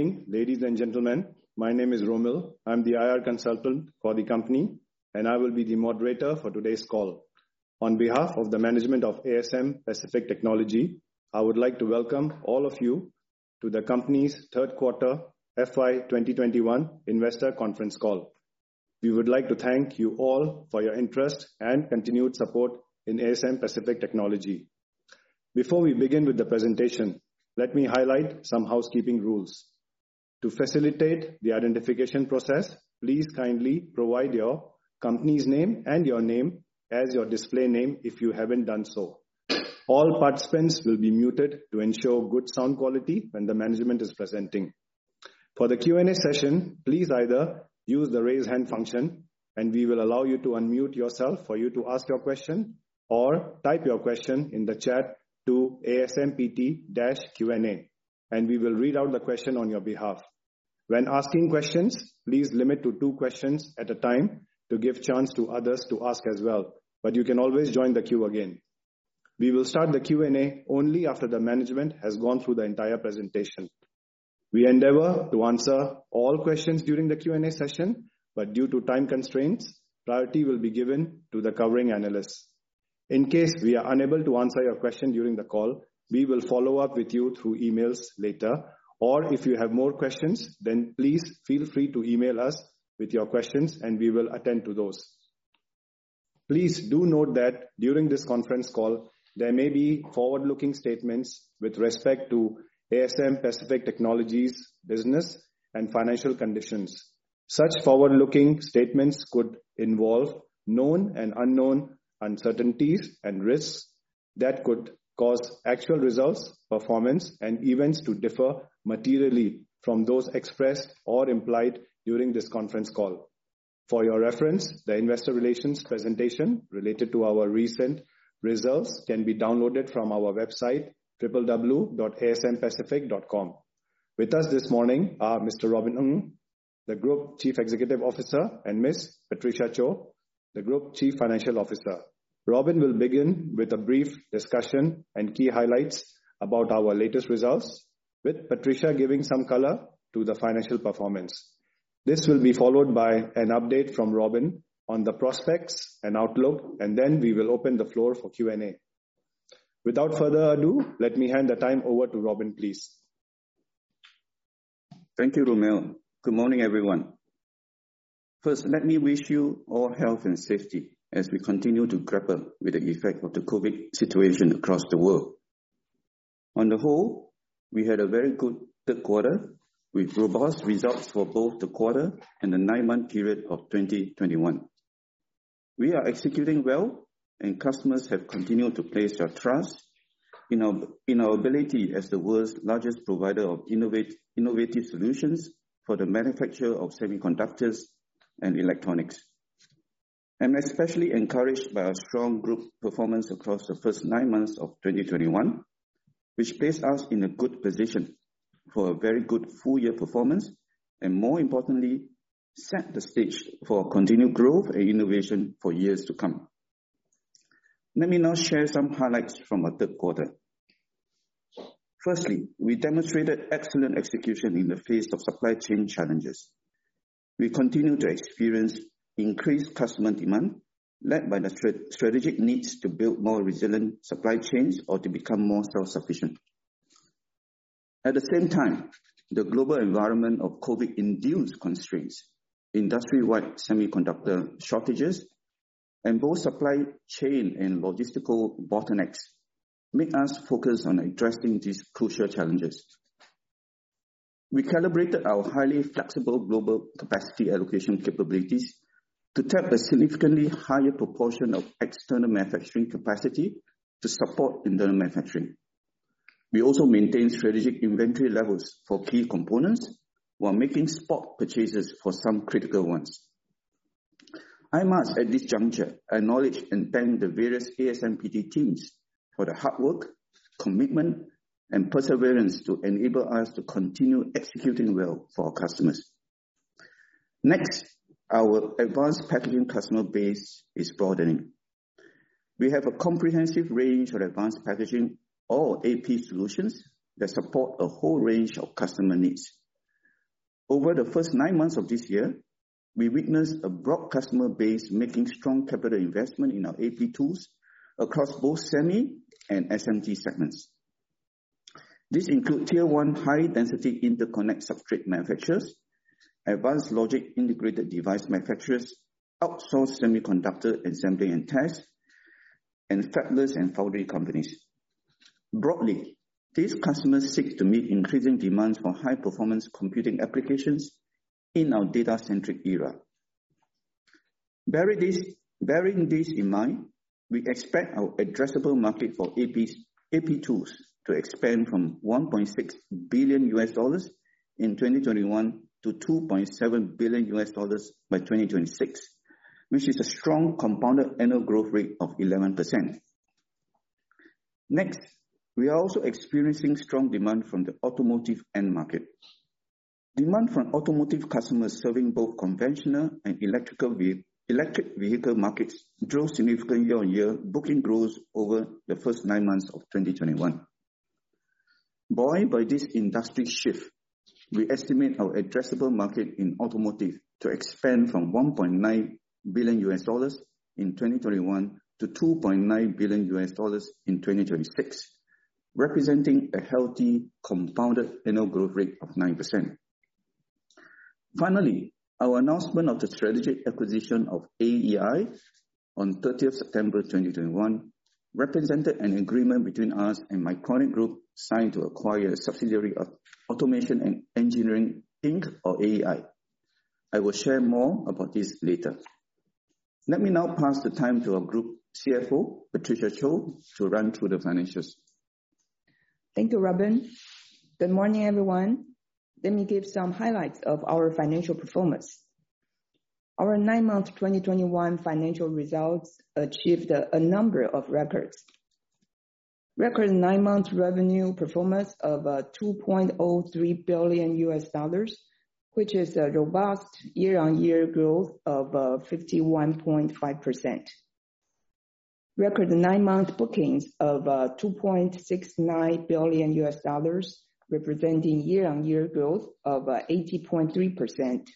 evening, ladies and gentlemen. My name is Romil. I'm the IR consultant for the company, and I will be the moderator for today's call. On behalf of the management of ASM Pacific Technology, I would like to welcome all of you to the company's third quarter FY 2021 investor conference call. We would like to thank you all for your interest and continued support in ASM Pacific Technology. Before we begin with the presentation, let me highlight some housekeeping rules. To facilitate the identification process, please kindly provide your company's name and your name as your display name if you haven't done so. All participants will be muted to ensure good sound quality when the management is presenting. For the Q&A session, please either use the raise hand function and we will allow you to unmute yourself for you to ask your question, or type your question in the chat to ASMPT-Q&A and we will read out the question on your behalf. When asking questions, please limit to 2 questions at a time to give chance to others to ask as well, but you can always join the queue again. We will start the Q&A only after the management has gone through the entire presentation. We endeavor to answer all questions during the Q&A session, but due to time constraints, priority will be given to the covering analysts. In case we are unable to answer your question during the call, we will follow up with you through emails later, or if you have more questions, then please feel free to email us with your questions and we will attend to those. Please do note that during this conference call, there may be forward-looking statements with respect to ASM Pacific Technology's business and financial conditions. Such forward-looking statements could involve known and unknown uncertainties and risks that could cause actual results, performance, and events to differ materially from those expressed or implied during this conference call. For your reference, the investor relations presentation related to our recent results can be downloaded from our website, www.asmpacific.com. With us this morning are Mr. Robin Ng, the Group Chief Executive Officer, and Ms. Patricia Chou, the Group Chief Financial Officer. Robin will begin with a brief discussion and key highlights about our latest results, with Patricia giving some color to the financial performance. This will be followed by an update from Robin on the prospects and outlook, and then we will open the floor for Q&A. Without further ado, let me hand the time over to Robin, please. Thank you, Romil. Good morning, everyone. First, let me wish you all health and safety as we continue to grapple with the effect of the COVID situation across the world. On the whole, we had a very good third quarter with robust results for both the quarter and the 9-month period of 2021. We are executing well, and customers have continued to place their trust in our ability as the world's largest provider of innovative solutions for the manufacture of semiconductors and electronics. I'm especially encouraged by our strong group performance across the first 9 months of 2021, which placed us in a good position for a very good full-year performance, and more importantly, set the stage for continued growth and innovation for years to come. Let me now share some highlights from our third quarter. Firstly, we demonstrated excellent execution in the face of supply chain challenges. We continue to experience increased customer demand, led by the strategic needs to build more resilient supply chains or to become more self-sufficient. At the same time, the global environment of COVID-induced constraints, industry-wide semiconductor shortages, and both supply chain and logistical bottlenecks make us focus on addressing these crucial challenges. We calibrated our highly flexible global capacity allocation capabilities to tap a significantly higher proportion of external manufacturing capacity to support internal manufacturing. We also maintain strategic inventory levels for key components while making spot purchases for some critical ones. I must, at this juncture, acknowledge and thank the various ASMPT teams for the hard work, commitment, and perseverance to enable us to continue executing well for our customers. Next, our advanced packaging customer base is broadening. We have a comprehensive range of advanced packaging or AP solutions that support a whole range of customer needs. Over the first 9 months of this year, we witnessed a broad customer base making strong capital investment in our AP tools across both semi and SMT segments. These include Tier 1 high-density interconnect substrate manufacturers, advanced logic integrated device manufacturers, outsourced semiconductor assembly and test, and fabless and foundry companies. Broadly, these customers seek to meet increasing demands for high-performance computing applications in our data-centric era. Bearing this in mind, we expect our addressable market for AP tools to expand from $1.6 billion in 2021 to $2.7 billion by 2026, which is a strong compounded annual growth rate of 11%. Next, we are also experiencing strong demand from the automotive end market. Demand from automotive customers serving both conventional and electric vehicle markets drove significant year-on-year booking growth over the first 9 months of 2021. Buoyed by this industry shift, we estimate our addressable market in automotive to expand from $1.9 billion in 2021 to $2.9 billion in 2026, representing a healthy compounded annual growth rate of 9%. Finally, our announcement of the strategic acquisition of AEI on 30th September 2021 represented an agreement between us and Mycronic Group signed to acquire a subsidiary of Automation and Engineering Inc. or AEI. I will share more about this later. Let me now pass the time to our Group CFO, Patricia Chou, to run through the financials. Thank you, Robin. Good morning, everyone. Let me give some highlights of our financial performance. Our 9-month 2021 financial results achieved a number of records. Record 9-month revenue performance of $2.03 billion, which is a robust year-on-year growth of 51.5%. Record 9-month bookings of $2.69 billion, representing year-on-year growth of 80.3%.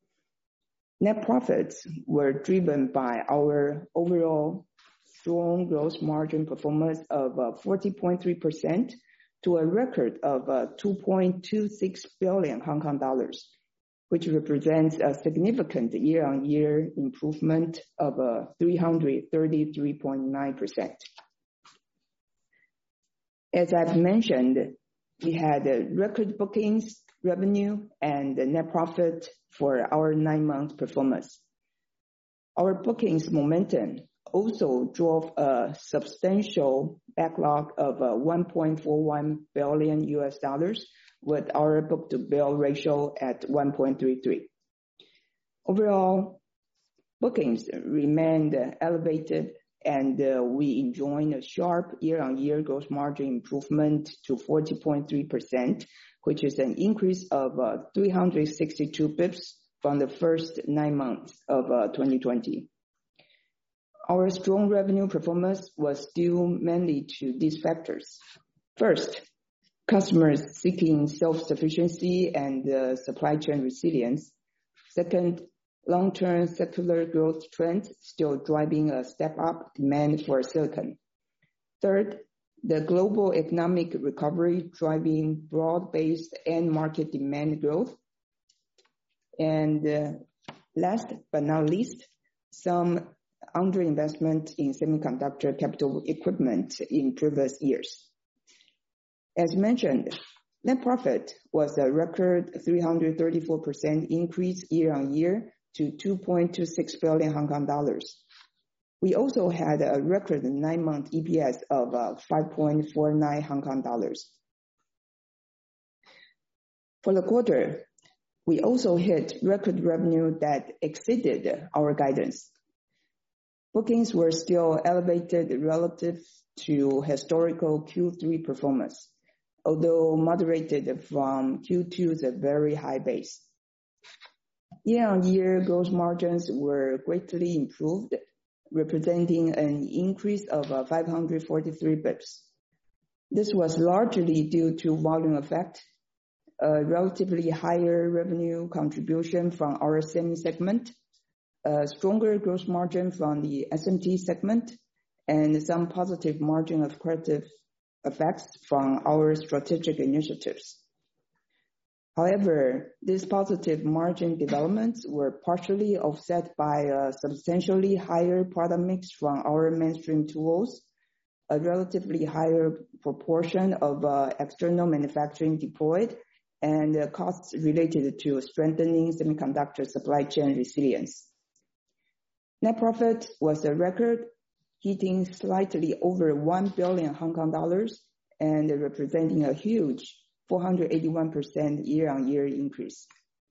Net profits were driven by our overall strong gross margin performance of 40.3% to a record of 2.26 billion Hong Kong dollars, which represents a significant year-on-year improvement of 333.9%. As I've mentioned, we had record bookings, revenue, and net profit for our 9-month performance. Our bookings momentum also drove a substantial backlog of $1.41 billion, with our book-to-bill ratio at 1.33. Overall, bookings remained elevated, and we enjoyed a sharp year-on-year gross margin improvement to 40.3%, which is an increase of 362 bips from the first 9 months of 2020. Our strong revenue performance was due mainly to these factors. First, customers seeking self-sufficiency and supply chain resilience. Second, long-term secular growth trends still driving a step-up demand for silicon. Third, the global economic recovery driving broad-based end market demand growth. And last but not least, some underinvestment in semiconductor capital equipment in previous years. As mentioned, net profit was a record 334% increase year-on-year to 2.26 billion Hong Kong dollars. We also had a record 9-month EPS of 5.49 Hong Kong dollars. For the quarter, we also hit record revenue that exceeded our guidance. Bookings were still elevated relative to historical Q3 performance, although moderated from Q2's very high base. Year-on-year gross margins were greatly improved, representing an increase of 543 bips. This was largely due to volume effect, a relatively higher revenue contribution from our semi segment, a stronger gross margin from the SMT segment, and some positive margin accretive effects from our strategic initiatives. However, these positive margin developments were partially offset by a substantially higher product mix from our mainstream tools, a relatively higher proportion of external manufacturing deployed, and costs related to strengthening semiconductor supply chain resilience. Net profit was a record, hitting slightly over 1 billion Hong Kong dollars and representing a huge 481% year-on-year increase.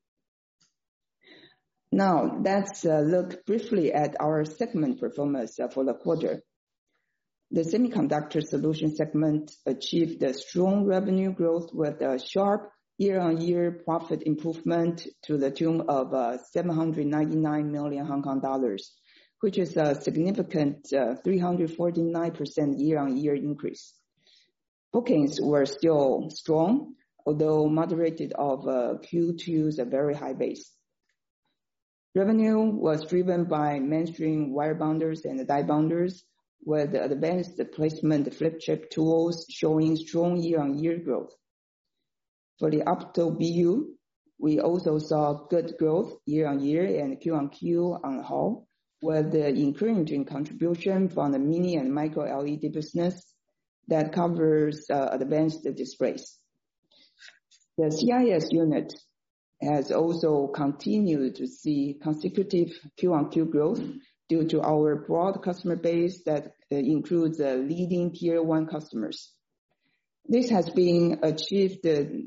Now, let's look briefly at our segment performance for the quarter. The Semiconductor Solutions segment achieved a strong revenue growth with a sharp year-on-year profit improvement to the tune of 799 million Hong Kong dollars, which is a significant 349% year-on-year increase. Bookings were still strong, although moderated of Q2's very high base. Revenue was driven by mainstream wire bonders and die bonders, with advanced placement flip chip tools showing strong year-on-year growth. For the Opto BU, we also saw good growth year-on-year and Q-on-Q on the whole, with the encouraging contribution from the mini and micro LED business that covers advanced displays. The CIS unit has also continued to see consecutive Q-on-Q growth due to our broad customer base that includes leading tier 1 customers. This has been achieved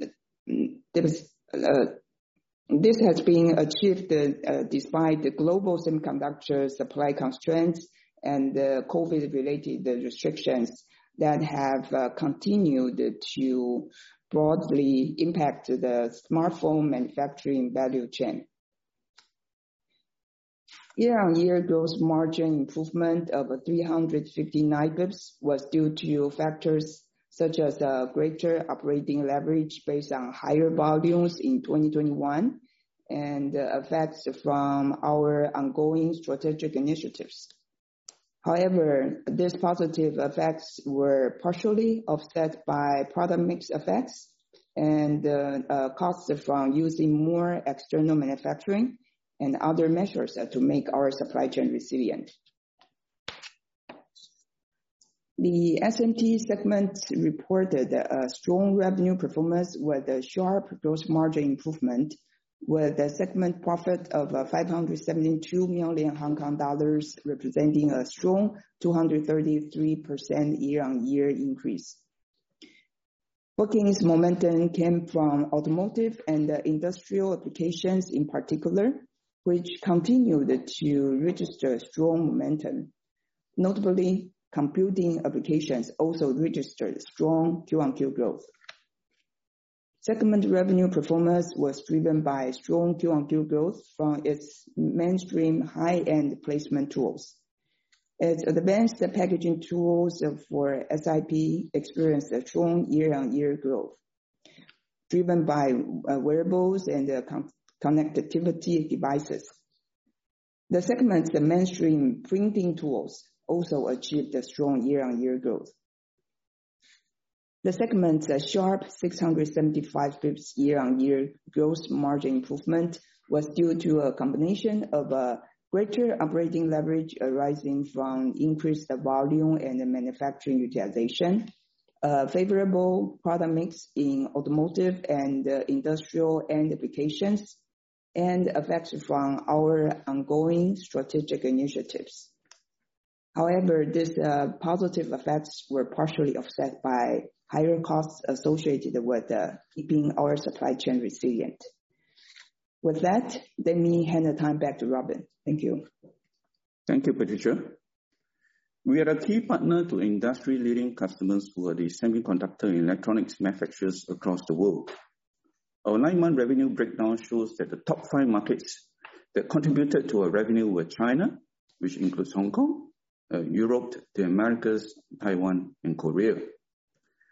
despite the global semiconductor supply constraints and the COVID-related restrictions that have continued to broadly impact the smartphone manufacturing value chain. Year-on-year gross margin improvement of 359 bps was due to factors such as greater operating leverage based on higher volumes in 2021 and effects from our ongoing strategic initiatives. However, these positive effects were partially offset by product mix effects and costs from using more external manufacturing and other measures to make our supply chain resilient. The SMT segment reported a strong revenue performance with a sharp gross margin improvement, with a segment profit of 572 million Hong Kong dollars, representing a strong 233% year-on-year increase. Bookings momentum came from automotive and industrial applications in particular, which continued to register strong momentum. Notably, computing applications also registered strong Q-on-Q growth. Segment revenue performance was driven by strong Q-on-Q growth from its mainstream high-end placement tools. Its advanced packaging tools for SiP experienced a strong year-on-year growth, driven by wearables and connectivity devices. The segment's mainstream printing tools also achieved a strong year-on-year growth. The segment's sharp 675 bps year-on-year gross margin improvement was due to a combination of greater operating leverage arising from increased volume and manufacturing utilization, favorable product mix in automotive and industrial end applications, and effects from our ongoing strategic initiatives. However, these positive effects were partially offset by higher costs associated with keeping our supply chain resilient. With that, let me hand the time back to Robin. Thank you. Thank you, Patricia. We are a key partner to industry-leading customers who are the semiconductor and electronics manufacturers across the world. Our 9-month revenue breakdown shows that the top 5 markets that contributed to our revenue were China, which includes Hong Kong, Europe, the Americas, Taiwan, and Korea.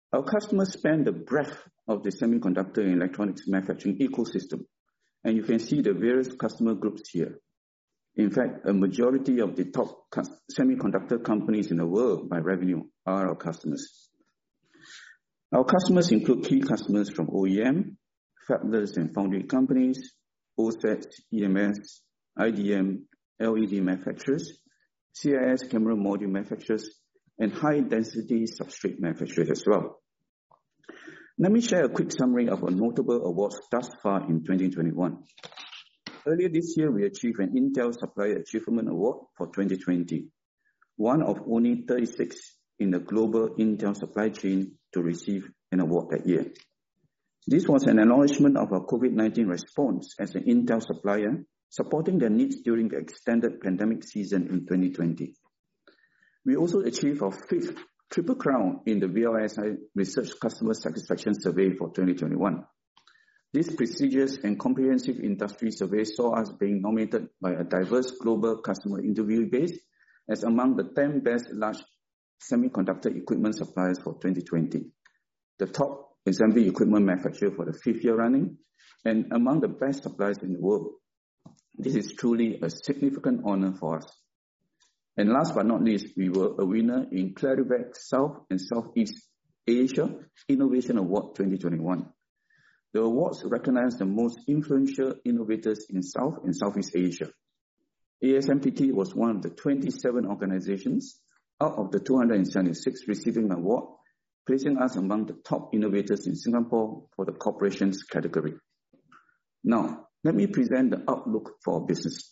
Our customers span the breadth of the semiconductor and electronics manufacturing ecosystem, and you can see the various customer groups here. In fact, a majority of the top semiconductor companies in the world by revenue are our customers. Our customers include key customers from OEM, fabless and foundry companies, OSATs, EMS, IDM, LED manufacturers, CIS camera module manufacturers, and high-density substrate manufacturers as well. Let me share a quick summary of our notable awards thus far in 2021. Earlier this year, we achieved an Intel Supplier Achievement Award for 2020, one of only 36 in the global Intel supply chain to receive an award that year. This was an acknowledgement of our COVID-19 response as an Intel supplier, supporting their needs during the extended pandemic season in 2020. We also achieved our 5th Triple Crown in the VLSI Research Customer Satisfaction Survey for 2021. This prestigious and comprehensive industry survey saw us being nominated by a diverse global customer interview base as among the 10 best large semiconductor equipment suppliers for 2020, the top assembly equipment manufacturer for the 5th year running, and among the best suppliers in the world. This is truly a significant honor for us. And last but not least, we were a winner in Clarivac South and Southeast Asia Innovation Award 2021. The awards recognize the most influential innovators in South and Southeast Asia. ASMPT was one of the 27 organizations out of the 276 receiving an award, placing us among the top innovators in Singapore for the corporations category. Now, let me present the outlook for our business.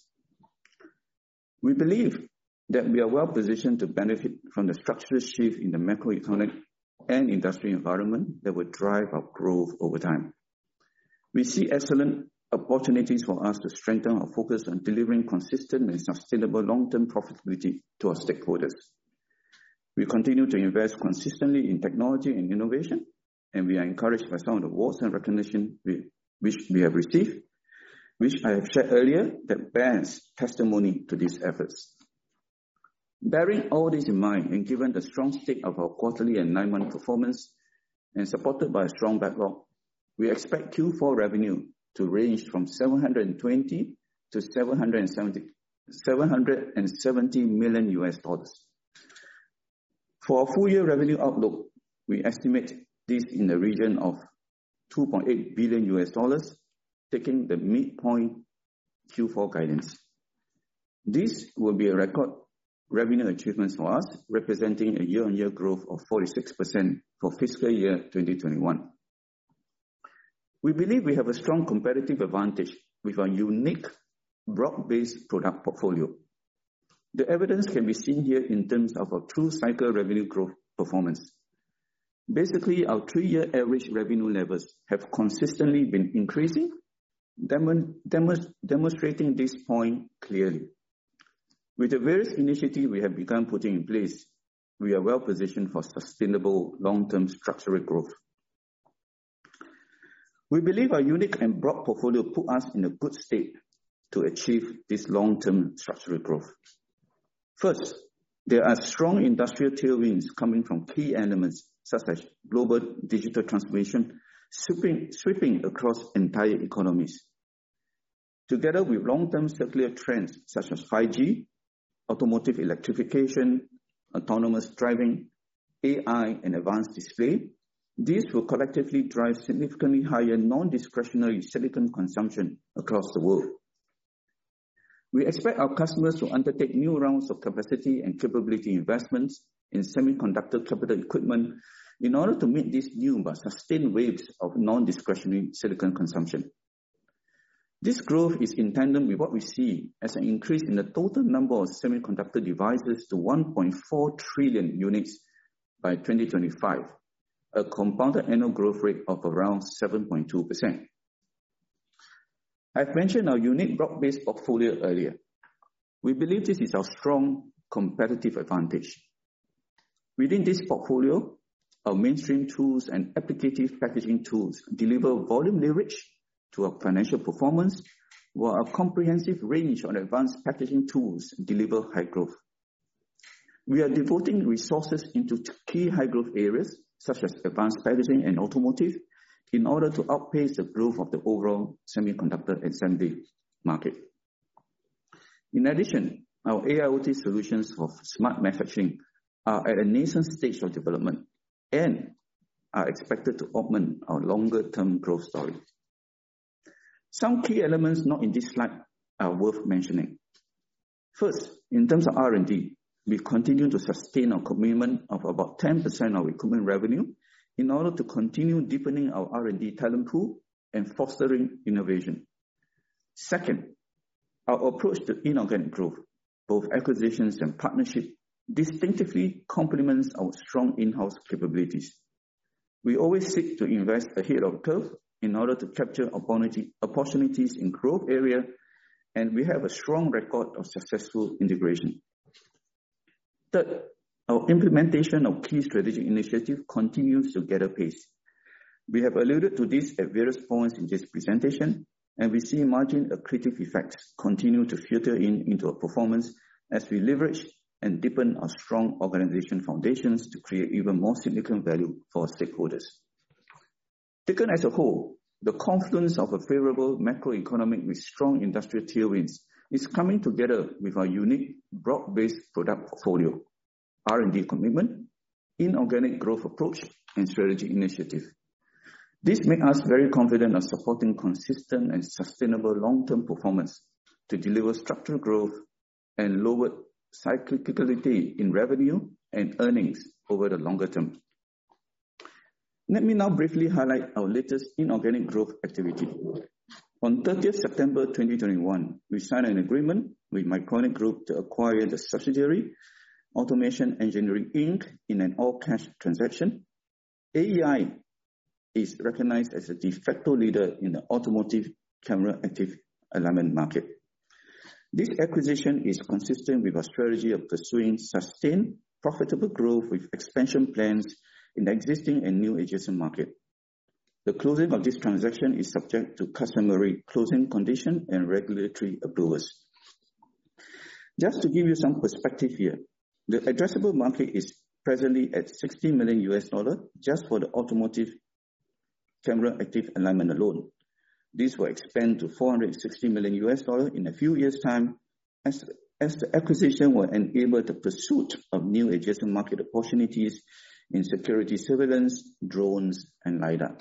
We believe that we are well positioned to benefit from the structural shift in the macroeconomic and industrial environment that will drive our growth over time. We see excellent opportunities for us to strengthen our focus on delivering consistent and sustainable long-term profitability to our stakeholders. We continue to invest consistently in technology and innovation, and we are encouraged by some of the awards and recognition which we have received, which I have shared earlier, that bears testimony to these efforts. Bearing all this in mind, and given the strong state of our quarterly and 9-month performance, and supported by a strong backlog, we expect Q4 revenue to range from $720 to $770 million. For our full year revenue outlook, we estimate this in the region of $2.8 billion, taking the midpoint Q4 guidance. This will be a record revenue achievement for us, representing a year-on-year growth of 46% for fiscal year 2021. We believe we have a strong competitive advantage with our unique broad-based product portfolio. The evidence can be seen here in terms of our true cycle revenue growth performance. Basically, our 3-year average revenue levels have consistently been increasing, demonstrating this point clearly. With the various initiatives we have begun putting in place, we are well positioned for sustainable long-term structural growth. We believe our unique and broad portfolio put us in a good state to achieve this long-term structural growth. First, there are strong industrial tailwinds coming from key elements such as global digital transformation sweeping across entire economies. Together with long-term secular trends such as 5G, automotive electrification, autonomous driving, AI, and advanced display, these will collectively drive significantly higher non-discretionary silicon consumption across the world. We expect our customers to undertake new rounds of capacity and capability investments in semiconductor capital equipment in order to meet these new but sustained waves of non-discretionary silicon consumption. This growth is in tandem with what we see as an increase in the total number of semiconductor devices to 1.4 trillion units by 2025, a compounded annual growth rate of around 7.2%. I've mentioned our unique broad-based portfolio earlier. We believe this is our strong competitive advantage. Within this portfolio, our mainstream tools and applicative packaging tools deliver volume leverage to our financial performance, while our comprehensive range of advanced packaging tools deliver high growth. We are devoting resources into key high growth areas such as advanced packaging and automotive, in order to outpace the growth of the overall semiconductor assembly market. In addition, our AIoT solutions for smart manufacturing are at a nascent stage of development and are expected to augment our longer-term growth story. Some key elements not in this slide are worth mentioning. First, in terms of R&D, we continue to sustain our commitment of about 10% of equipment revenue in order to continue deepening our R&D talent pool and fostering innovation. Second, our approach to inorganic growth, both acquisitions and partnership, distinctively complements our strong in-house capabilities. We always seek to invest ahead of the curve in order to capture opportunities in growth areas, and we have a strong record of successful integration. Third, our implementation of key strategic initiatives continues to gather pace. We have alluded to this at various points in this presentation, and we see margin accretive effects continue to filter into our performance as we leverage and deepen our strong organization foundations to create even more significant value for our stakeholders. Taken as a whole, the confluence of a favorable macroeconomic with strong industrial tailwinds is coming together with our unique broad-based product portfolio, R&D commitment, inorganic growth approach, and strategic initiative. This makes us very confident of supporting consistent and sustainable long-term performance to deliver structural growth and lower cyclicality in revenue and earnings over the longer term. Let me now briefly highlight our latest inorganic growth activity. On 30th September 2021, we signed an agreement with Mycronic Group to acquire the subsidiary Automation Engineering Inc. in an all-cash transaction. AEI is recognized as a de facto leader in the automotive camera active alignment market. This acquisition is consistent with our strategy of pursuing sustained, profitable growth with expansion plans in the existing and new adjacent market. The closing of this transaction is subject to customary closing conditions and regulatory approvals. Just to give you some perspective here, the addressable market is presently at $60 million just for the automotive camera active alignment alone. This will expand to $460 million in a few years' time as the acquisition will enable the pursuit of new adjacent market opportunities in security surveillance, drones, and LiDAR.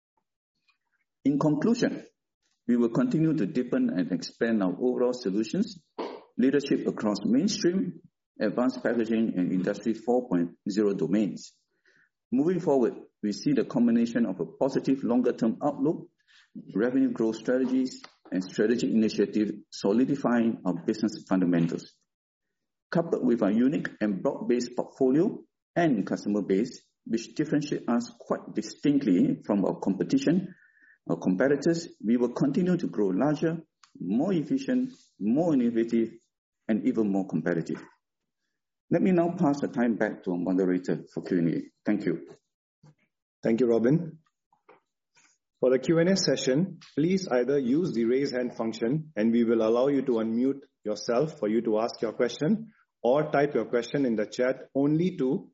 In conclusion, we will continue to deepen and expand our overall solutions, leadership across mainstream, advanced packaging, and Industry 4.0 domains. Moving forward, we see the combination of a positive longer-term outlook, revenue growth strategies, and strategic initiative solidifying our business fundamentals. Coupled with our unique and broad-based portfolio and customer base, which differentiate us quite distinctly from our competitors, we will continue to grow larger, more efficient, more innovative, and even more competitive. Let me now pass the time back to our moderator for Q&A. Thank you. Thank you, Robin. For the Q&A session, please either use the raise hand function and we will allow you to unmute yourself for you to ask your question, or type your question in the chat only to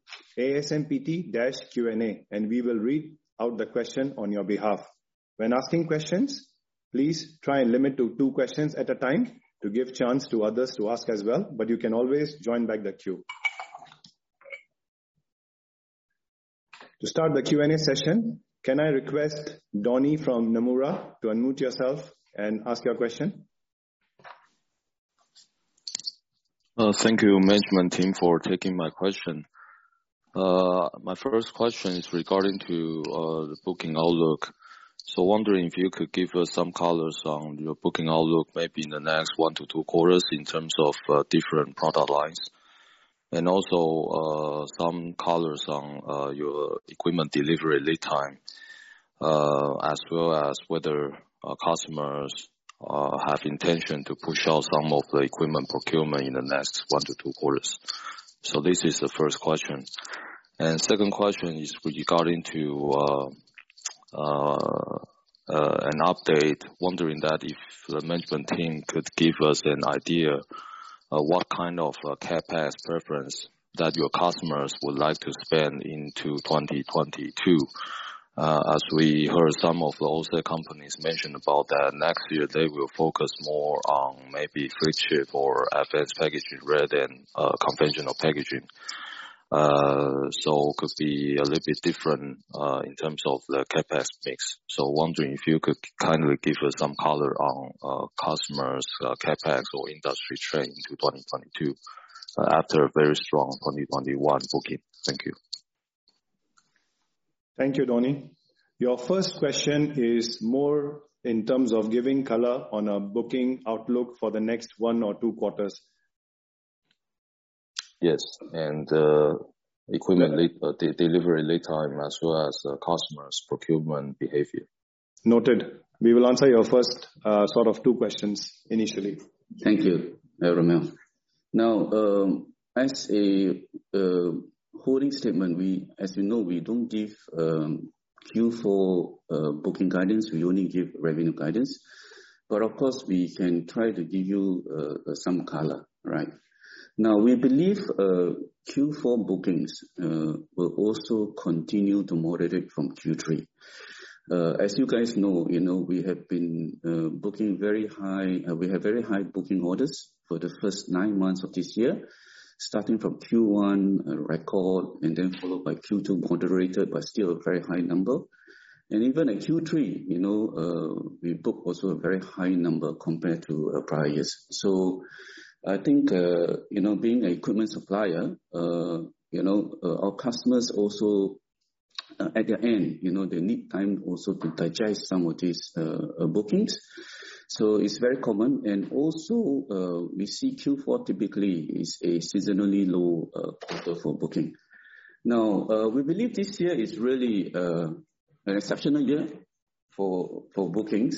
ASMPT-Q&A and we will read out the question on your behalf. When asking questions, please try and limit to 2 questions at a time to give chance to others to ask as well, but you can always join back the queue. To start the Q&A session, can I request Donnie from Nomura to unmute yourself and ask your question? Thank you, management team, for taking my question. My first question is regarding to the booking outlook. So wondering if you could give us some colors on your booking outlook, maybe in the next 1 to 2 quarters in terms of different product lines. And also some colors on your equipment delivery lead time, as well as whether customers have intention to push out some of the equipment procurement in the next 1 to 2 quarters. So this is the first question. And second question is regarding to an update, wondering that if the management team could give us an idea what kind of CapEx preference that your customers would like to spend into 2022? As we heard some of the OSAT companies mention about that next year they will focus more on maybe flip chip or advanced packaging rather than conventional packaging. So could be a little bit different in terms of the capex mix. So wondering if you could kindly give us some color on customers' capex or industry trend into 2022 after a very strong 2021 booking. Thank you. Thank you, Donnie. Your first question is more in terms of giving color on a booking outlook for the next 1 or 2 quarters. Yes, and equipment delivery lead time as well as customers' procurement behavior. Noted. We will answer your first sort of 2 questions initially. Thank you, Romel. Now, as a holding statement, as you know, we don't give Q4 booking guidance. We only give revenue guidance. But of course, we can try to give you some color, right? Now, we believe Q4 bookings will also continue to moderate from Q3. As you guys know, we have been booking very high. We have very high booking orders for the first 9 months of this year, starting from Q1 record and then followed by Q2 moderated, but still a very high number. And even at Q3, we booked also a very high number compared to prior years. So I think, being an equipment supplier, our customers also, at the end, they need time also to digest some of these bookings. So it's very common. And also, we see Q4 typically is a seasonally low quarter for booking. Now, we believe this year is really an exceptional year for bookings.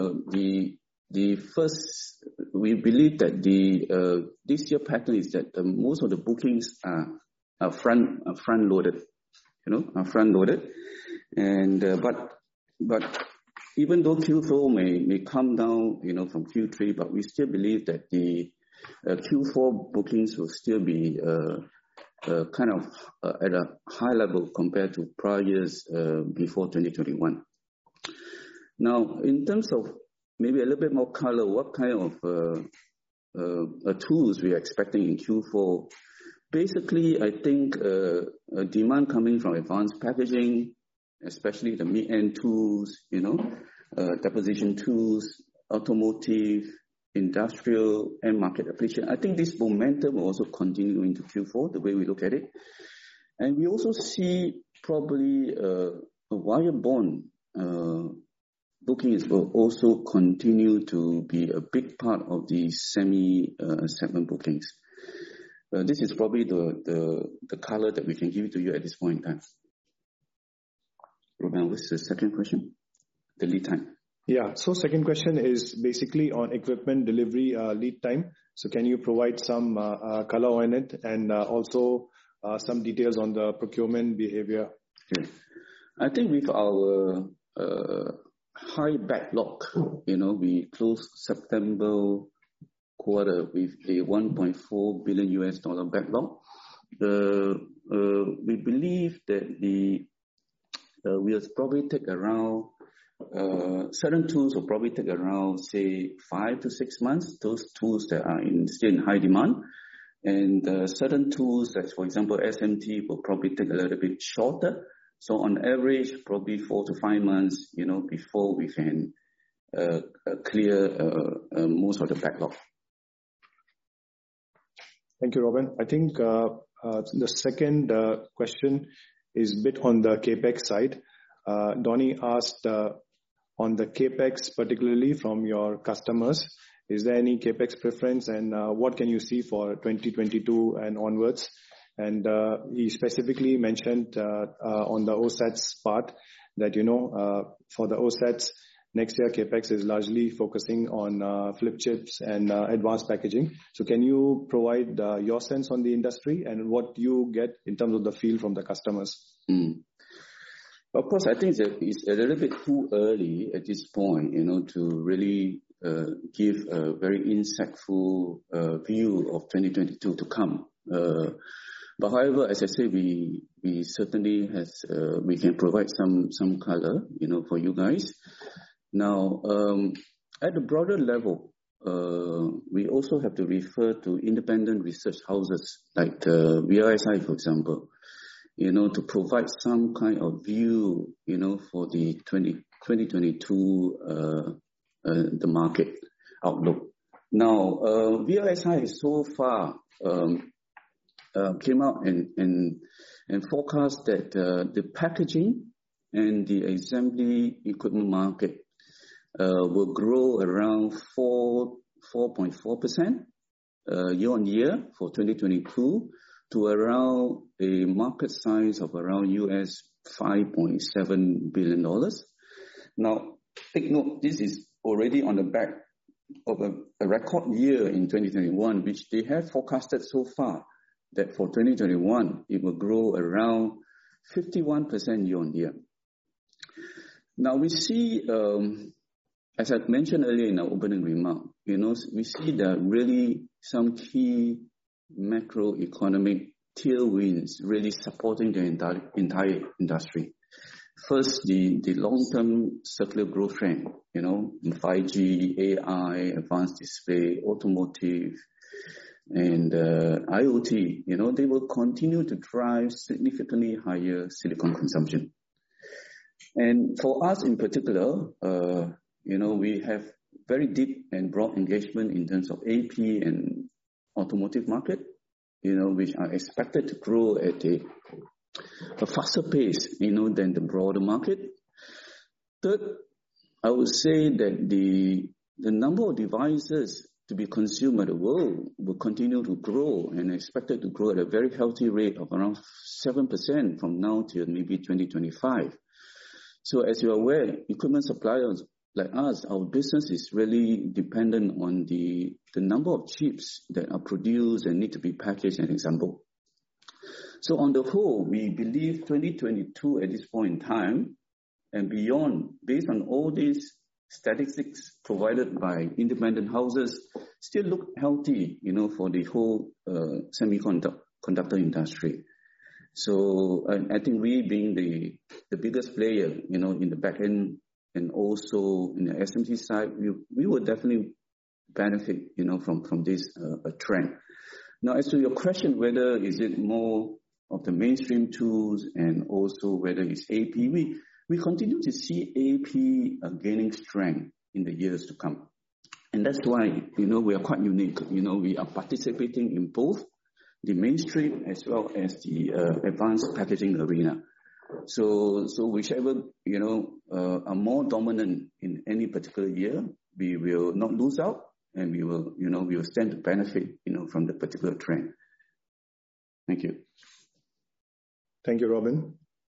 We believe that this year pattern is that most of the bookings are front loaded, are front loaded. And but even though Q4 may come down, from Q3, but we still believe that the Q4 bookings will still be kind of at a high level compared to prior years before 2021. Now, in terms of maybe a little bit more color, what kind of tools we are expecting in Q4? Basically, I think demand coming from advanced packaging, especially the mid-end tools, deposition tools, automotive, industrial, and market application. I think this momentum will also continue into Q4, the way we look at it. And we also see probably a wire bond bookings will also continue to be a big part of the semi segment bookings. This is probably the color that we can give to you at this point in time. Romel, what's the second question? The lead time. Yeah, so second question is basically on equipment delivery lead time. So can you provide some color on it and also some details on the procurement behavior? Okay. I think with our high backlog, we closed September quarter with a $1.4 billion backlog. We believe that we'll probably take around certain tools will probably take around, say, 5 to 6 months. Those tools that are still in high demand, and certain tools, that, for example, SMT, will probably take a little bit shorter. So on average, probably 4 to 5 months, before we can clear most of the backlog. Thank you, Robin. I think the second question is a bit on the capex side. Donnie asked on the capex, particularly from your customers, is there any capex preference, and what can you see for 2022 and onwards? And he specifically mentioned on the OSATs part that, for the OSATs, next year capex is largely focusing on flip chips and advanced packaging. So can you provide your sense on the industry and what you get in terms of the feel from the customers? Of course, I think it's a little bit too early at this point, to really give a very insightful view of 2022 to come. But however, as I say, we certainly we can provide some color, for you guys. Now, at the broader level, we also have to refer to independent research houses like VLSI, for example, to provide some kind of view, for the 2022 the market outlook. Now, VLSI so far came out and forecast that the packaging and the assembly equipment market will grow around 4.4% year on year for 2022 to around a market size of around US $5.7 billion. Now, take note, this is already on the back of a record year in 2021, which they have forecasted so far that for 2021, it will grow around 51% year on year. Now we see, as I mentioned earlier in our opening remark, we see that really some key macroeconomic tailwinds really supporting the entire industry. First, the long-term secular growth trend, in 5G, AI, advanced display, automotive, and IoT, they will continue to drive significantly higher silicon consumption. And for us in particular, we have very deep and broad engagement in terms of AP and automotive market, which are expected to grow at a faster pace, than the broader market. Third, I would say that the number of devices to be consumed by the world will continue to grow and expected to grow at a very healthy rate of around 7% from now till maybe 2025. So as you're aware, equipment suppliers like us, our business is really dependent on the number of chips that are produced and need to be packaged and assembled. So on the whole, we believe 2022 at this point in time and beyond, based on all these statistics provided by independent houses, still look healthy, for the whole semiconductor industry. So I think we being the biggest player, in the back end and also in the SMT side, we will definitely benefit, from this trend. Now, as to your question, whether is it more of the mainstream tools and also whether it's AP, we continue to see AP gaining strength in the years to come. And that's why, we are quite unique. We are participating in both the mainstream as well as the advanced packaging arena. So whichever, are more dominant in any particular year, we will not lose out and we will stand to benefit, from the particular trend. Thank you. Thank you, Robin.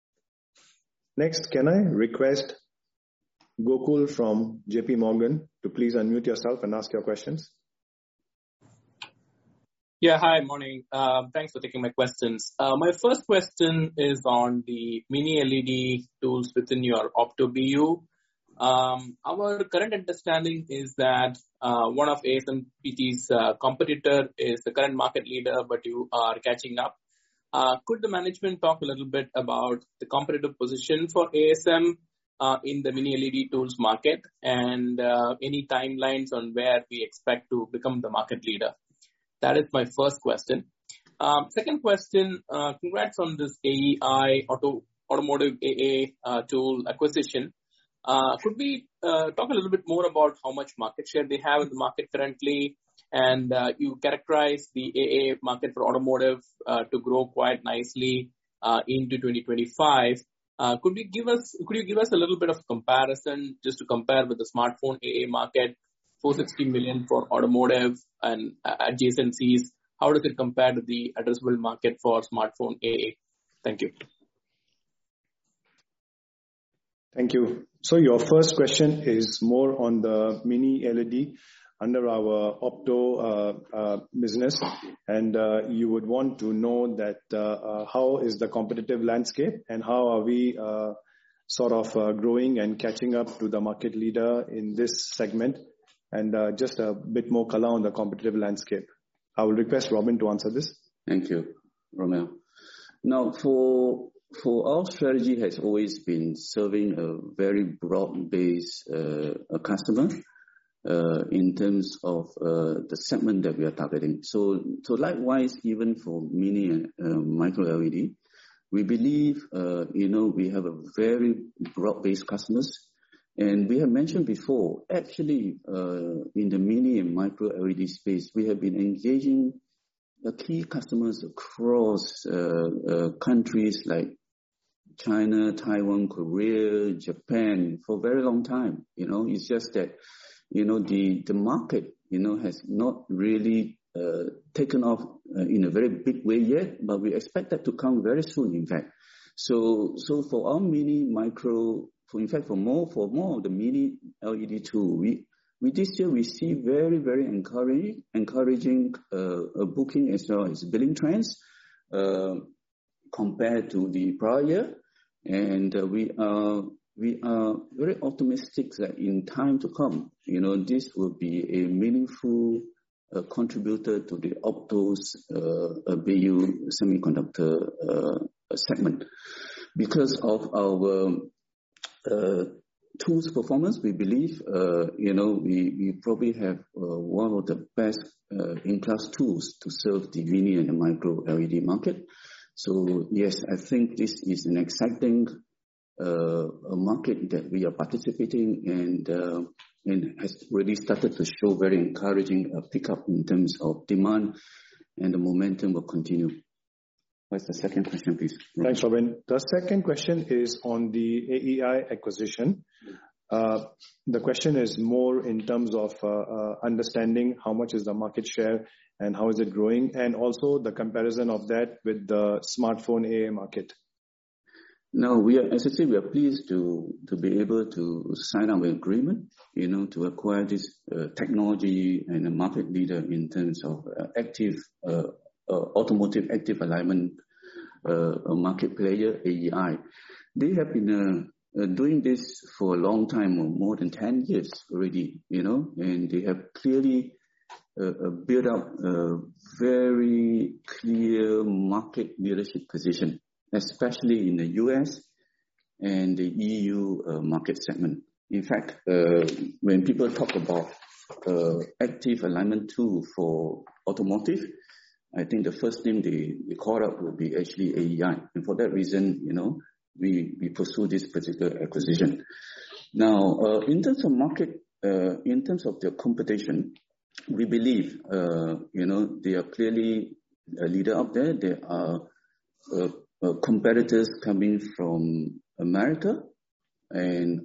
Next, can I request Gokul from JP Morgan to please unmute yourself and ask your questions? Yeah, hi, morning. Thanks for taking my questions. My first question is on the mini LED tools within your Opto BU. Our current understanding is that one of ASMPT's competitor is the current market leader, but you are catching up. Could the management talk a little bit about the competitive position for ASM in the mini LED tools market and any timelines on where we expect to become the market leader? That is my first question. Second question, congrats on this AEI automotive AA tool acquisition. Could we talk a little bit more about how much market share they have in the market currently? And you characterize the AA market for automotive to grow quite nicely into 2025. Could you give us a little bit of comparison just to compare with the smartphone AA market, 460 million for automotive and adjacencies? How does it compare to the addressable market for smartphone AA? Thank you. Thank you. So your first question is more on the mini LED under our Opto business, and you would want to know that how is the competitive landscape and how are we sort of growing and catching up to the market leader in this segment, and just a bit more color on the competitive landscape. I will request Robin to answer this. Thank you. Romel. Now, for our strategy has always been serving a very broad-based customer in terms of the segment that we are targeting. So likewise, even for mini and micro LED, we believe we have a very broad-based customers. And we have mentioned before, actually, in the mini and micro LED space, we have been engaging key customers across countries like China, Taiwan, Korea, Japan for a very long time. It's just that, the market, has not really taken off in a very big way yet, but we expect that to come very soon, in fact. So for our mini, micro, for more of the mini LED tool, we this year we see very, very encouraging booking as well as billing trends compared to the prior year, and we are very optimistic that in time to come, this will be a meaningful contributor to the Opto's BU semiconductor segment. Because of our tools performance, we believe, we probably have one of the best in-class tools to serve the mini and the micro LED market. So yes, I think this is an exciting market that we are participating and has really started to show very encouraging pickup in terms of demand, and the momentum will continue. What's the second question, please? Thanks, Robin. The second question is on the AEI acquisition. The question is more in terms of understanding how much is the market share and how is it growing, and also the comparison of that with the smartphone AA market. No, as I said, we are pleased to be able to sign up an agreement, to acquire this technology and a market leader in terms of automotive active alignment market player, AEI. They have been doing this for a long time, or more than 10 years already, and they have clearly built up a very clear market leadership position, especially in the US and the EU market segment. In fact, when people talk about active alignment tool for automotive, I think the first name they call up will be actually AEI. And for that reason, we pursue this particular acquisition. Now, in terms of market, in terms of their competition, we believe, they are clearly a leader out there. There are competitors coming from America and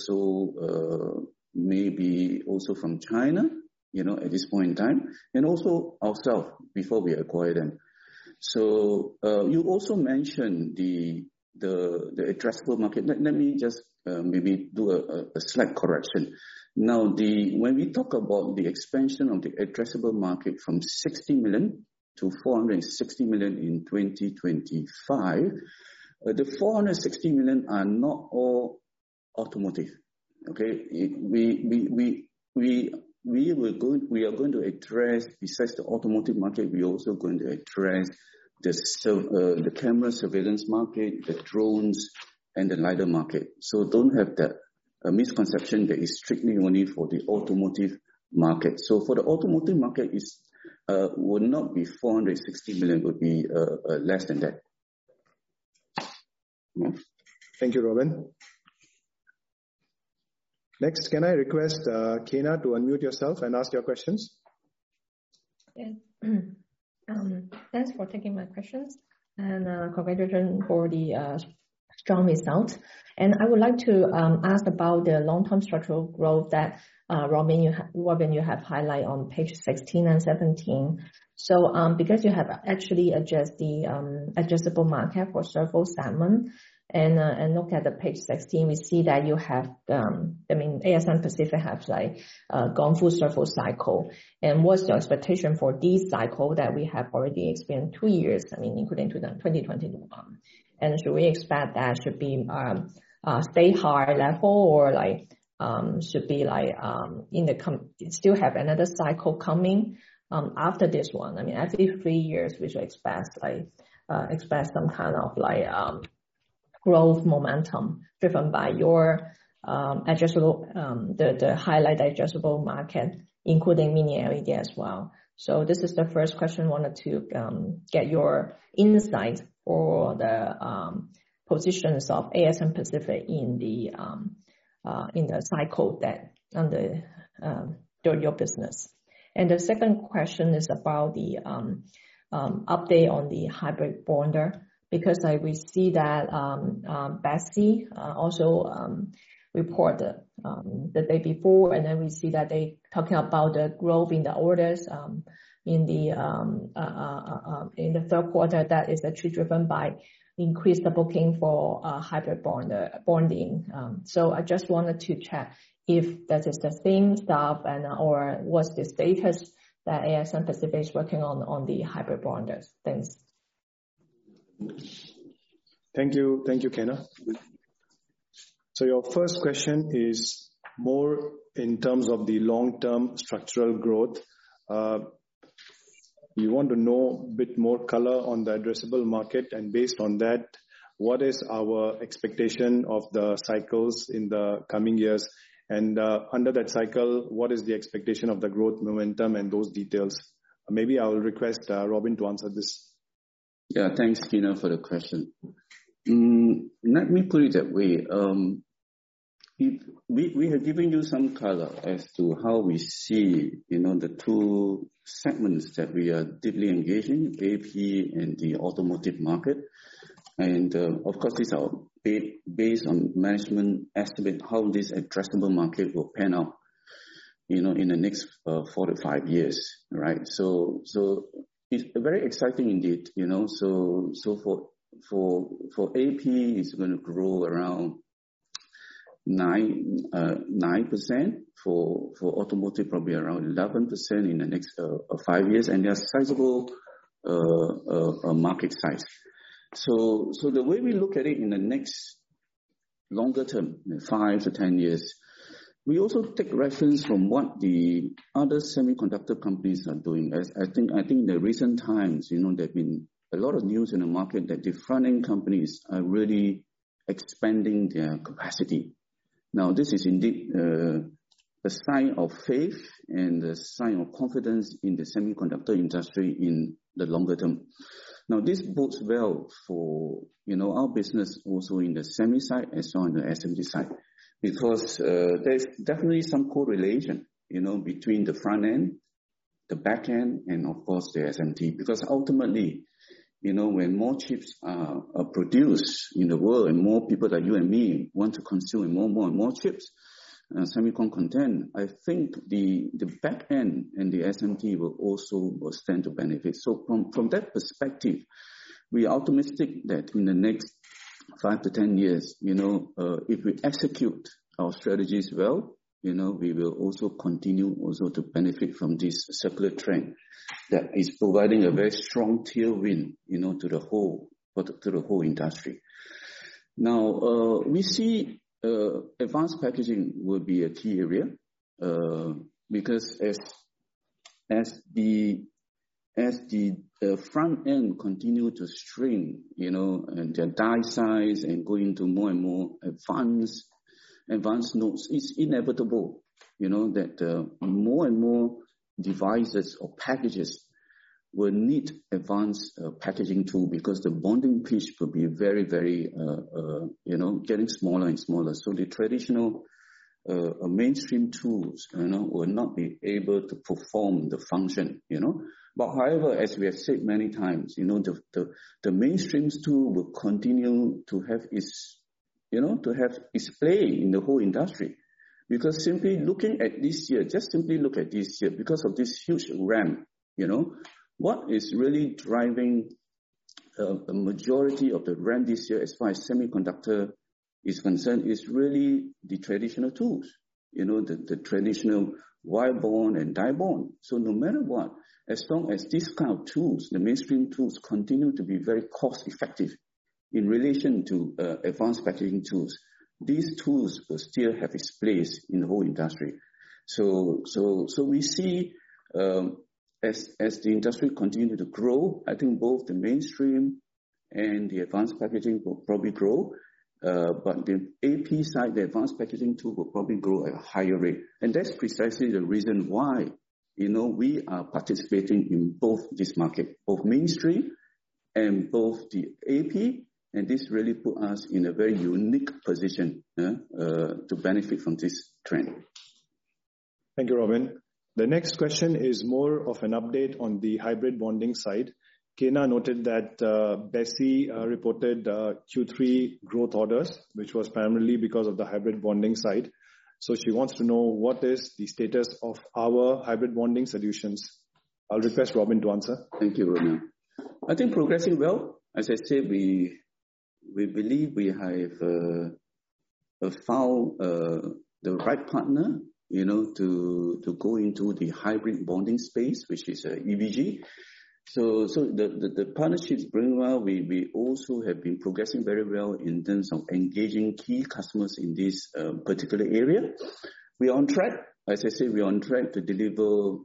also maybe also from China, at this point in time, and also ourselves before we acquire them. So you also mentioned the addressable market. Let me just maybe do a slight correction. Now, when we talk about the expansion of the addressable market from 60 million to 460 million in 2025, the 460 million are not all automotive. Okay, we are going to address, besides the automotive market, we are also going to address the camera surveillance market, the drones, and the LiDAR market. So don't have that misconception that is strictly only for the automotive market. So for the automotive market, would not be 460 million, would be less than that. Yeah. Thank you, Robin. Next, can I request Kena to unmute yourself and ask your questions? Yes. Thanks for taking my questions, and congratulations for the strong result. And I would like to ask about the long-term structural growth that Robin, you have highlighted on page 16 and 17. So because you have actually addressed the addressable market for servo segment, and look at the page 16, we see that you have, ASM Pacific have gone full servo cycle. And what's your expectation for this cycle that we have already experienced 2 years, including to the 2021? And should we expect that should be stay high level, or should be still have another cycle coming after this one? Every 3 years we should expect expect some kind of like growth momentum driven by your addressable, the highlight addressable market, including mini LED as well. So this is the first question. Wanted to get your insight for the positions of ASM Pacific in the cycle that under your business. And the second question is about the update on the hybrid bonder, because we see that Besi also reported the day before, and then we see that they talking about the growth in the orders in the third quarter that is actually driven by increased booking for hybrid bonding. So I just wanted to check if that is the same stuff and or what's the status that ASM Pacific is working on the hybrid bonders. Thanks. Thank you, Kenna. So your first question is more in terms of the long-term structural growth. You want to know a bit more color on the addressable market, and based on that, what is our expectation of the cycles in the coming years? And under that cycle, what is the expectation of the growth momentum and those details? Maybe I will request Robin to answer this. Yeah, thanks, Tina, for the question. Let me put it that way. We have given you some color as to how we see, the two segments that we are deeply engaged in, AP and the automotive market. And of course, these are based on management estimate how this addressable market will pan out, in the next 4 to 5 years, right? So it's very exciting indeed, So for AP, it's going to grow around 9%. For automotive, probably around 11% in the next 5 years, and they're sizable market size. So the way we look at it in the next longer term, 5 to 10 years, we also take reference from what the other semiconductor companies are doing. As I think in the recent times, there've been a lot of news in the market that the front-end companies are really expanding their capacity. Now, this is indeed a sign of faith and a sign of confidence in the semiconductor industry in the longer term. Now, this bodes well for, our business also in the semi side as well on the SMT side, because there's definitely some correlation, between the front end, the back end, and of course the SMT, because ultimately, when more chips are produced in the world and more people like you and me want to consume more and more chips, semicon content, I think the back end and the SMT will stand to benefit. So from that perspective, we are optimistic that in the next 5 to 10 years, if we execute our strategies well, we will also continue to benefit from this circular trend that is providing a very strong tailwind, to the whole industry. Now, we see advanced packaging will be a key area, because as the front end continue to shrink, and their die size and go into more and more advanced nodes, it's inevitable, that more and more devices or packages will need advanced packaging tool, because the bonding pitch will be very, very, getting smaller and smaller. So the traditional mainstream tools, will not be able to perform the function, But however, as we have said many times, the mainstream tool will continue to have its play in the whole industry. Because simply looking at this year, just simply look at this year, because of this huge ramp, what is really driving a majority of the ramp this year as far as semiconductor is concerned is really the traditional tools, the traditional wire bond and die bond. So no matter what, as long as these kind of tools, the mainstream tools continue to be very cost effective in relation to advanced packaging tools, these tools will still have its place in the whole industry. So we see as the industry continue to grow, I think both the mainstream and the advanced packaging will probably grow. But the AP side, the advanced packaging tool will probably grow at a higher rate. And that's precisely the reason why, we are participating in both this market, both mainstream and both the AP. And this really put us in a very unique position to benefit from this trend. Thank you, Robin. The next question is more of an update on the hybrid bonding side. Kena noted that Bessie reported Q3 growth orders, which was primarily because of the hybrid bonding side. So she wants to know what is the status of our hybrid bonding solutions. I'll request Robin to answer. Thank you, Ronan. I think progressing well. As I said, we believe we have found the right partner, to go into the hybrid bonding space, which is EVG. So the partnerships bring well. We also have been progressing very well in terms of engaging key customers in this particular area. We are on track. As I said, we are on track to deliver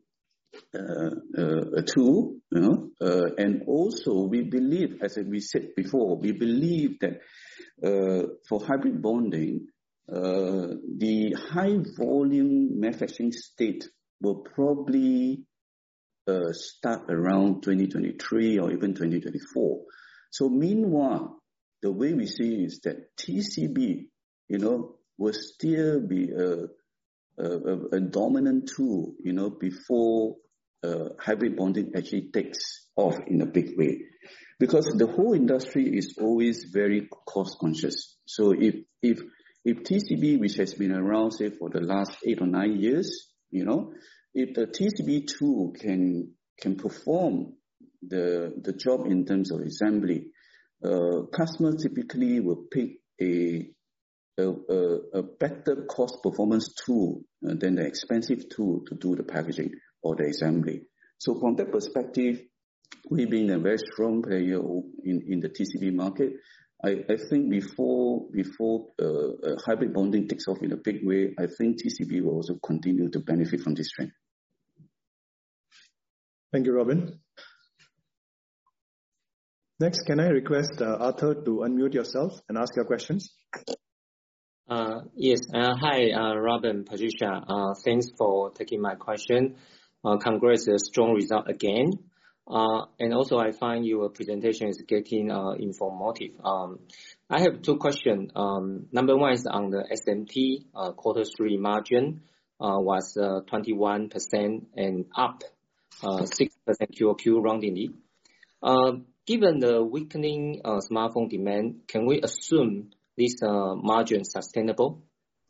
a tool, and also we believe, as we said before, we believe that for hybrid bonding, the high volume manufacturing state will probably start around 2023 or even 2024. So meanwhile, the way we see is that TCB, will still be a dominant tool, before hybrid bonding actually takes off in a big way. Because the whole industry is always very cost conscious. So if TCB, which has been around, say, for the last 8 or 9 years, if the TCB tool can perform the job in terms of assembly, customers typically will pick a better cost performance tool than the expensive tool to do the packaging or the assembly. So from that perspective, we being a very strong player in the TCB market, I think before hybrid bonding takes off in a big way, I think TCB will also continue to benefit from this trend. Thank you, Robin. Next, can I request Arthur to unmute yourself and ask your questions? Yes. Hi, Robin, Patricia. Thanks for taking my question. Congrats, a strong result again. And also, I find your presentation is getting informative. I have 2 questions. Number one is on the SMT Q3 margin was 21% and up 6% QOQ roundingly. Given the weakening smartphone demand, can we assume this margin sustainable?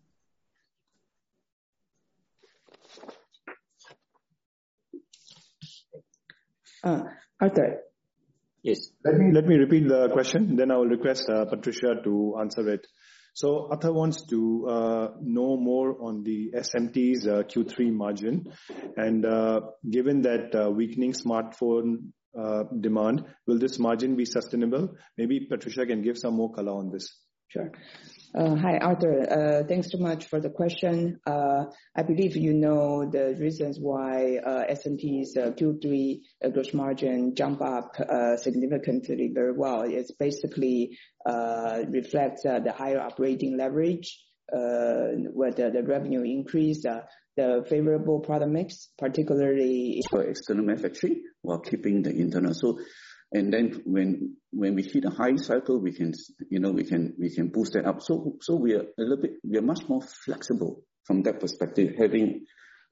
Arthur. Yes. Let me repeat the question, then I will request Patricia to answer it. So Arthur wants to know more on the SMT's Q3 margin, and given that weakening smartphone demand, will this margin be sustainable? Maybe Patricia can give some more color on this. Sure. Hi, Arthur. Thanks so much for the question. I believe you know the reasons why SMT's Q3 gross margin jump up significantly very well. It's basically reflects the higher operating leverage, where the revenue increase, the favorable product mix, particularly for external manufacturing, while keeping the internal. So, and then when we hit a high cycle, we can boost that up. So we are much more flexible from that perspective, having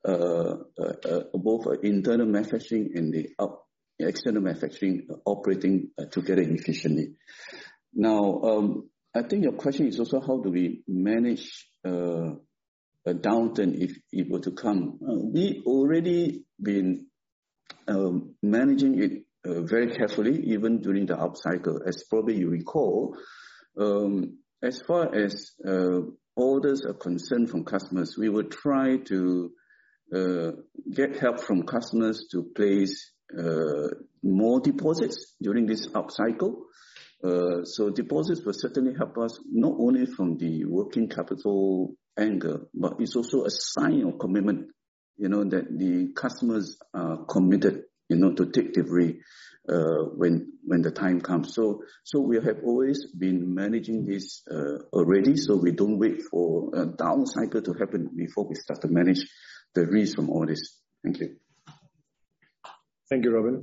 both internal manufacturing and the external manufacturing operating together efficiently. Now, I think your question is also how do we manage a downturn if it were to come. We already been managing it very carefully, even during the up cycle. As probably you recall, as far as orders are concerned from customers, we would try to get help from customers to place more deposits during this up cycle. So deposits will certainly help us not only from the working capital angle, but it's also a sign of commitment, that the customers are committed to take delivery when the time comes. So we have always been managing this already, so we don't wait for a down cycle to happen before we start to manage the risk from all this. Thank you. Thank you, Robin.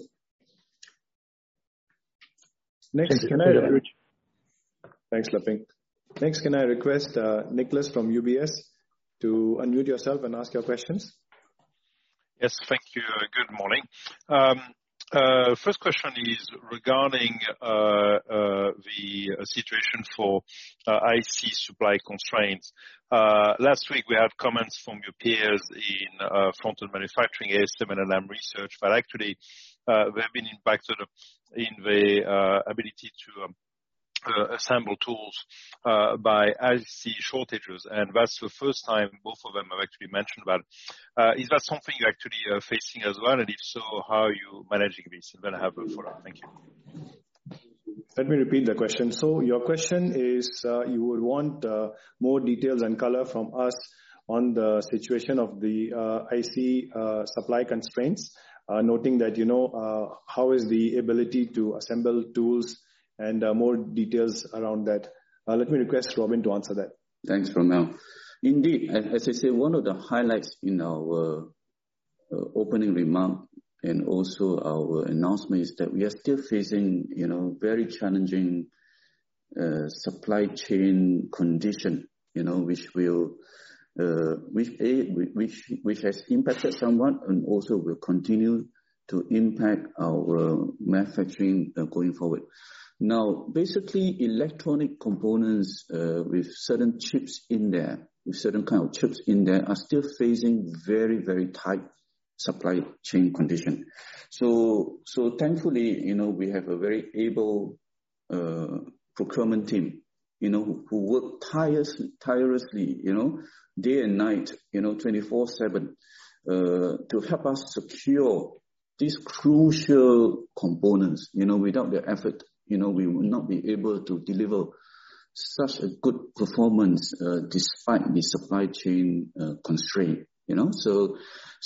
Next, Thanks, Leping. Next, can I request Nicholas from UBS to unmute yourself and ask your questions? Yes, thank you. Good morning. First question is regarding the situation for IC supply constraints. Last week we had comments from your peers in front-end manufacturing, ASM and Lam Research, but actually they've been impacted in the ability to assemble tools by IC shortages, and that's the first time both of them have actually mentioned that. Is that something you're actually facing as well, and if so, how are you managing this? And then I have a follow-up. Thank you. Let me repeat the question. So your question is you would want more details and color from us on the situation of the IC supply constraints, noting that, how is the ability to assemble tools and more details around that. Let me request Robin to answer that. Thanks, Romel. Indeed, as I say, one of the highlights in our opening remark and also our announcement is that we are still facing, very challenging supply chain condition, which has impacted somewhat and also will continue to impact our manufacturing going forward. Now, basically, electronic components with certain chips in there, with certain kind of chips in there, are still facing very, very tight supply chain condition. So thankfully, we have a very able procurement team, who work tirelessly, day and night, 24/7, to help us secure these crucial components. Without their effort, we will not be able to deliver such a good performance despite the supply chain constraint. So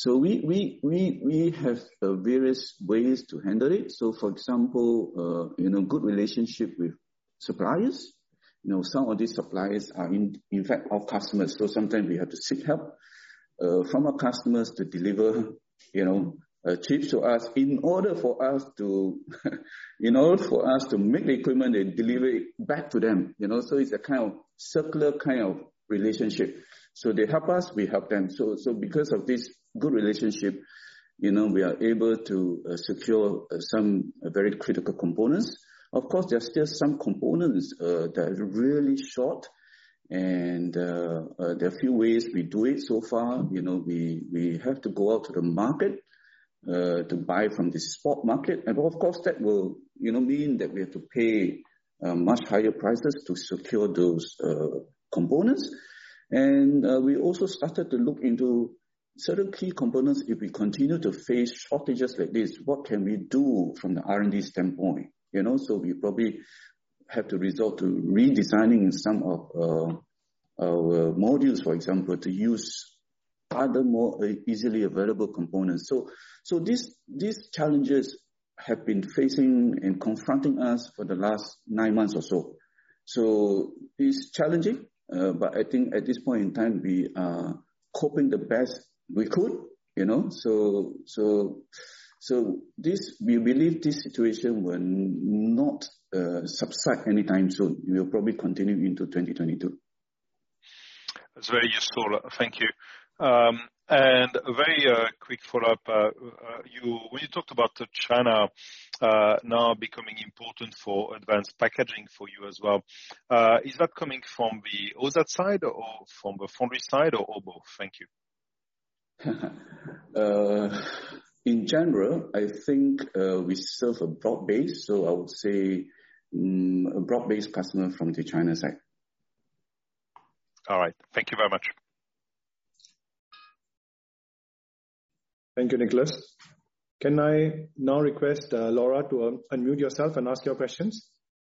we have various ways to handle it. So, for example, good relationship with suppliers. Some of these suppliers are in fact our customers. So sometimes we have to seek help from our customers to deliver, chips to us in order for us to make the equipment and deliver it back to them. So it's a kind of circular kind of relationship. So they help us, we help them. So because of this good relationship, we are able to secure some very critical components. Of course, there are still some components that are really short, and there are a few ways we do it so far. We have to go out to the market to buy from the spot market, and of course that will mean that we have to pay much higher prices to secure those components. And we also started to look into certain key components. If we continue to face shortages like this, what can we do from the R&D standpoint? So we probably have to resort to redesigning some of our modules, for example, to use other more easily available components. So these challenges have been facing and confronting us for the last 9 months or so. So it's challenging, but I think at this point in time we are coping the best we could. So we believe this situation will not subside anytime soon. We will probably continue into 2022. That's very useful. Thank you. And a very quick follow-up. When you talked about China now becoming important for advanced packaging for you as well, is that coming from the OSAT side or from the foundry side or both? Thank you. In general, I think we serve a broad base, so I would say a broad-based customer from the China side. All right. Thank you very much. Thank you, Nicholas. Can I now request Laura to unmute yourself and ask your questions?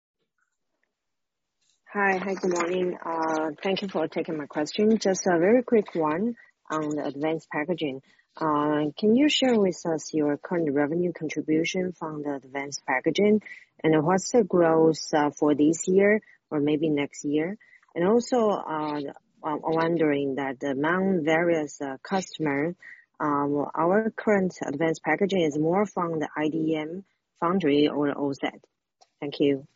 Hi, good morning. Thank you for taking my question. Just a very quick one on the advanced packaging. Can you share with us your current revenue contribution from the advanced packaging, and what's the growth for this year or maybe next year? And also, I'm wondering that among various customers, our current advanced packaging is more from the IDM, foundry, or OSAT. Thank you.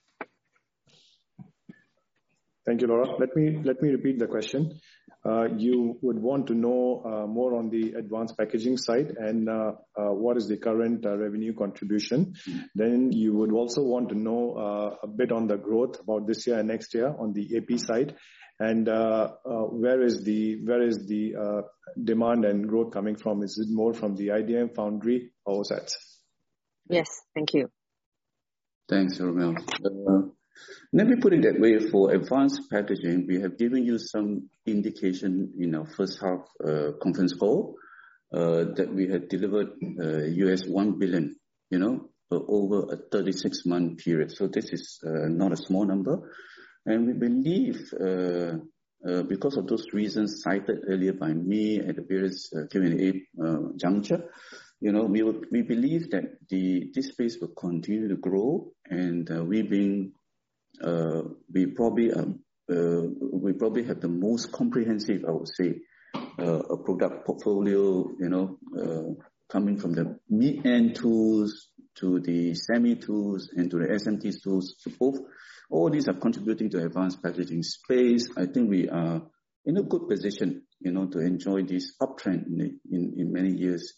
Thank you, Laura. Let me repeat the question. You would want to know more on the advanced packaging side and what is the current revenue contribution. Then you would also want to know a bit on the growth about this year and next year on the AP side, and where is the demand and growth coming from? Is it more from the IDM, foundry, or OSATs? Yes, thank you. Thanks, Romel. Let me put it that way. For advanced packaging, we have given you some indication in our first half conference call that we had delivered $1 billion, over a 36-month period. So this is not a small number. And we believe, because of those reasons cited earlier by me at the various Q&A juncture, we believe that this space will continue to grow, and we probably have the most comprehensive, I would say, a product portfolio, coming from the mid-end tools to the semi tools and to the SMT tools. So all these are contributing to advanced packaging space. I think we are in a good position, to enjoy this uptrend in many years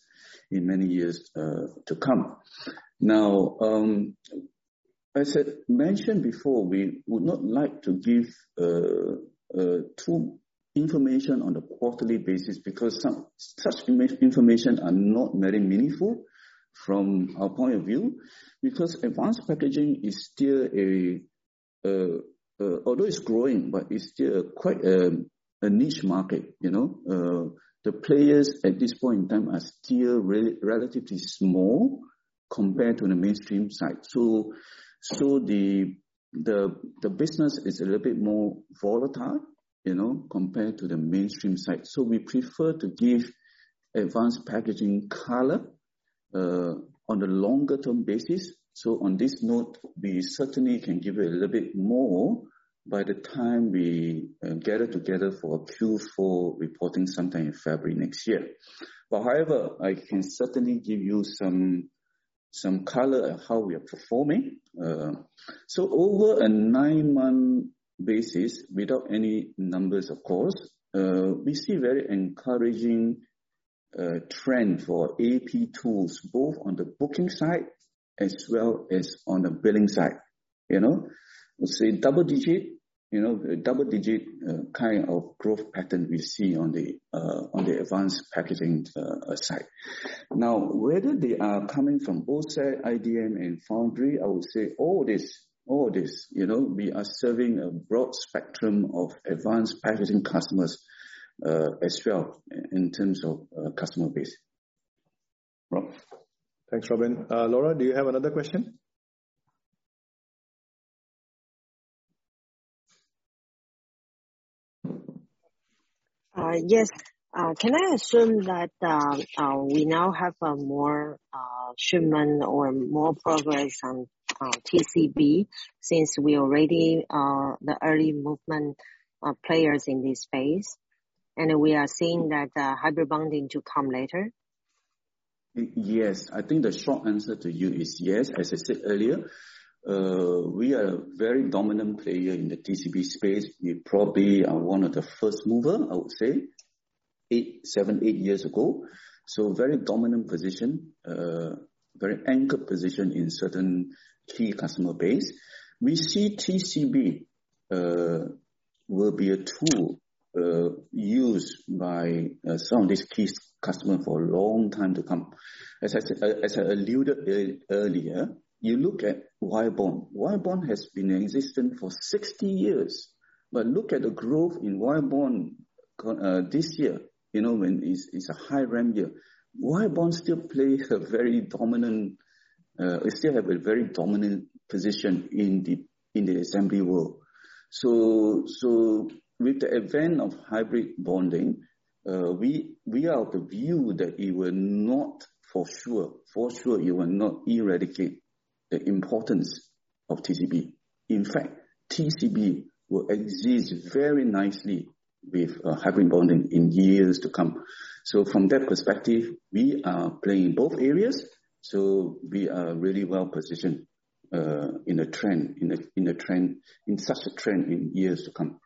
to come. Now, as I mentioned before, we would not like to give too information on a quarterly basis because such information are not very meaningful from our point of view, because advanced packaging is still although it's growing, but it's still quite a niche market. The players at this point in time are still relatively small compared to the mainstream side. So the business is a little bit more volatile, compared to the mainstream side. So we prefer to give advanced packaging color on a longer term basis. So on this note, we certainly can give it a little bit more by the time we gather together for a Q4 reporting sometime in February next year. But however, I can certainly give you some color of how we are performing. So over a 9-month basis, without any numbers, of course, we see very encouraging trend for AP tools, both on the booking side as well as on the billing side. Let's say double digit kind of growth pattern we see on the advanced packaging side. Now, whether they are coming from OSAT, IDM, and foundry, I would say all this, we are serving a broad spectrum of advanced packaging customers as well in terms of customer base. Rob? Thanks, Robin. Laura, do you have another question? Yes. Can I assume that we now have more shipment or more progress on TCB, since we already the early movement players in this space, and we are seeing that hybrid bonding to come later? Yes, I think the short answer to you is yes. As I said earlier, we are a very dominant player in the TCB space. We probably are one of the first mover, I would say, 7, 8 years ago. So very dominant position, very anchored position in certain key customer base. We see TCB will be a tool used by some of these key customers for a long time to come. As I alluded earlier, you look at wire bond. Wire bond has been in existence for 60 years. But look at the growth in wire bond this year, when it's a high ramp year. Wire bond still play a very dominant, still have a very dominant position in the assembly world. So with the advent of hybrid bonding, we are of the view that it will not, for sure, it will not eradicate the importance of TCB. In fact, TCB will exist very nicely with hybrid bonding in years to come. So from that perspective, we are playing both areas. So we are really well positioned in such a trend in years to come.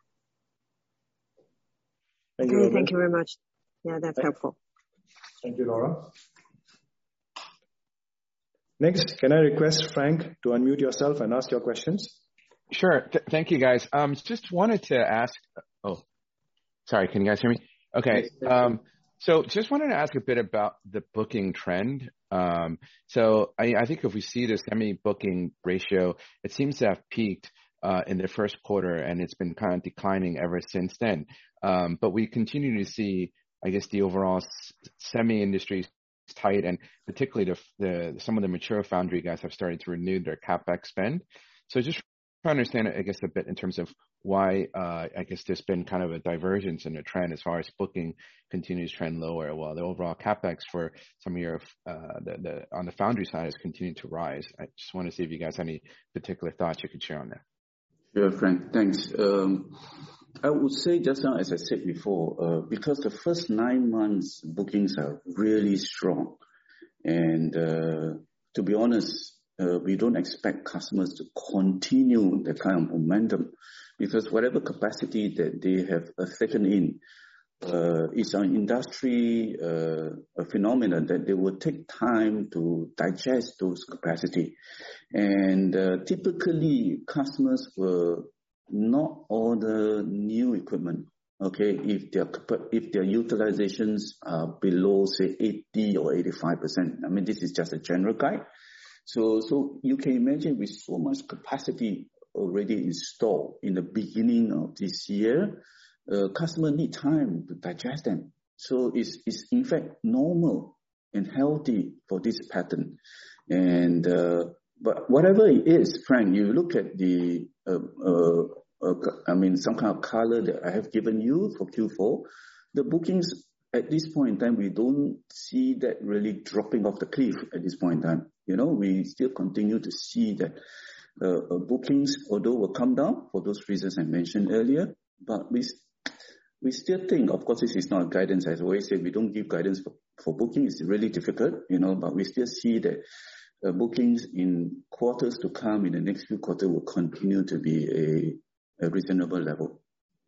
Thank you, okay, thank you very much. Yeah, that's helpful. Thank you, Laura. Next, can I request Frank to unmute yourself and ask your questions? Sure. Thank you, guys. Just wanted to ask. Oh, sorry. Can you guys hear me? Okay. So just wanted to ask a bit about the booking trend. So I think if we see the semi-booking ratio, it seems to have peaked in the first quarter, and it's been kind of declining ever since then. But we continue to see, I guess, the overall semi industry is tight, and particularly some of the mature foundry guys have started to renew their CapEx spend. So just trying to understand, I guess, a bit in terms of why, I guess, there's been kind of a divergence in the trend as far as booking continues to trend lower, while the overall CapEx for some of your on the foundry side has continued to rise. I just want to see if you guys have any particular thoughts you could share on that. Sure, Frank. Thanks. I would say just now, as I said before, because the first 9 months bookings are really strong, and to be honest, we don't expect customers to continue the kind of momentum, because whatever capacity that they have taken in is an industry phenomenon that they will take time to digest those capacity. And typically, customers will not order new equipment, okay, if their utilizations are below, say, 80 or 85%. I mean, this is just a general guide. So you can imagine with so much capacity already installed in the beginning of this year, customers need time to digest them. So it's in fact normal and healthy for this pattern. And but whatever it is, Frank, you look at the some kind of color that I have given you for Q4, the bookings at this point in time, we don't see that really dropping off the cliff at this point in time. You know, we still continue to see that bookings, although will come down for those reasons I mentioned earlier, but we still think, of course, this is not guidance. As I always say, we don't give guidance for booking. It's really difficult, you know, but we still see that bookings in quarters to come, in the next few quarters, will continue to be a reasonable level.